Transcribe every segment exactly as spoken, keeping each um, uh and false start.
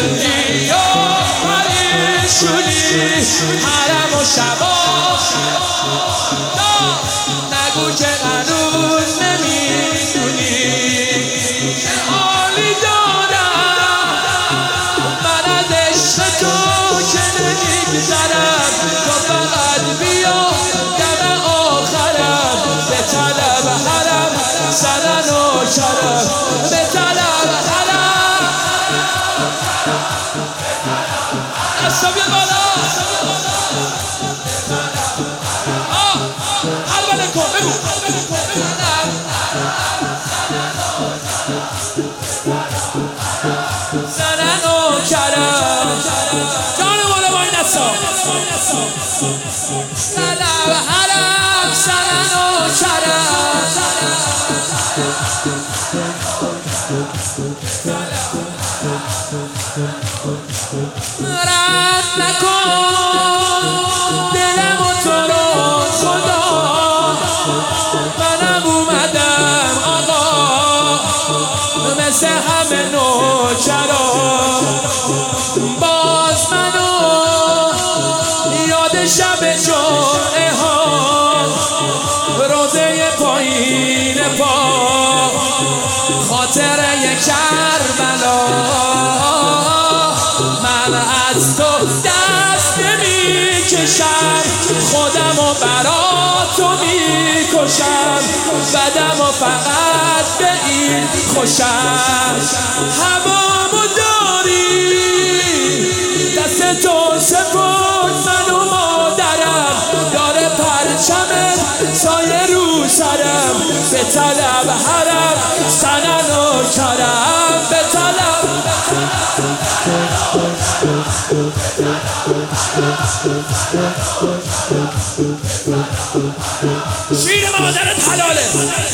دلتنگی و پریشونی حرم و شبا نگو که هنوز نمیدونی که حالی دارم من از عشق تو که نمیگذرم تو فقط بیا دم آخرم به طلب حرم سنن و کرم به طلب حرم دستا بیا بالا حلبله کن بگو سنن و کرم جان بالا با این دستا طلب حرم سنن و کرم رد نکن دلم و تو رو خدا منم اومدم آقا مثل همه نوکرا باز منو یاد شب جمعه ها روزه پایین پا خاطره کربلا من از تو دست نمیکشم خودم و برا تو میکشم بدم و فقط به این خوشم هوامو داری دست تو سپرد من و مادرم داره پرچمت سایه رو سرم به طلب حرم سنن و کرم به طلب شیر مادرت حلاله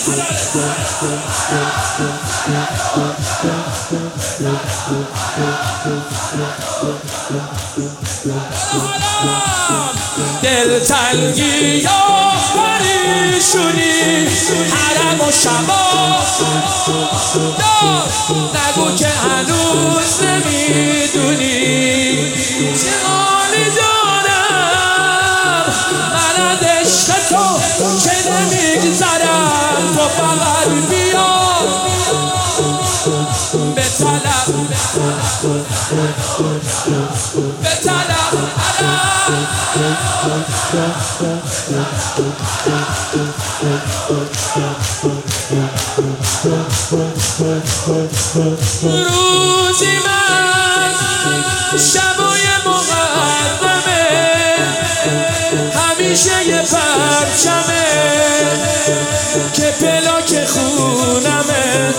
دلتنگی یا پریشونی حرم و شبا نگو که هنوز نمیدونی چه حالی دارم من از عشق تو که نمیگذرم تو فقط بیا به طلب به طلب روزی من شبای مقدمه همیشه یه پرچمه که پلاک خونمه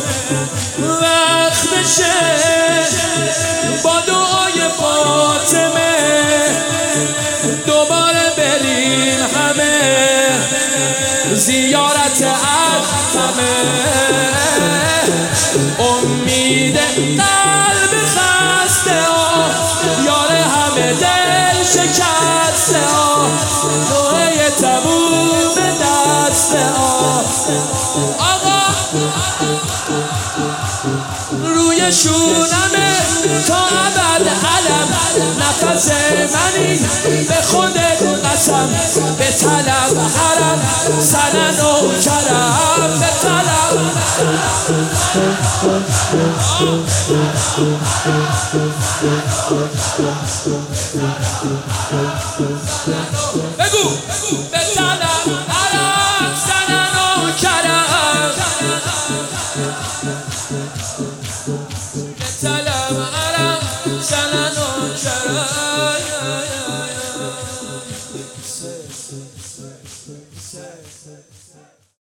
وقت بشه با دعای فاطمه دوباره بریم همه زیارت اختمه امید قلب خسته ها یار همه دل شکسته ها نوعه تموم دسته ها آقا روی شونمه تا ابد علم نفس منی به خودت قسم به طلب حرم سنن و کرم به طلب بگو به طلب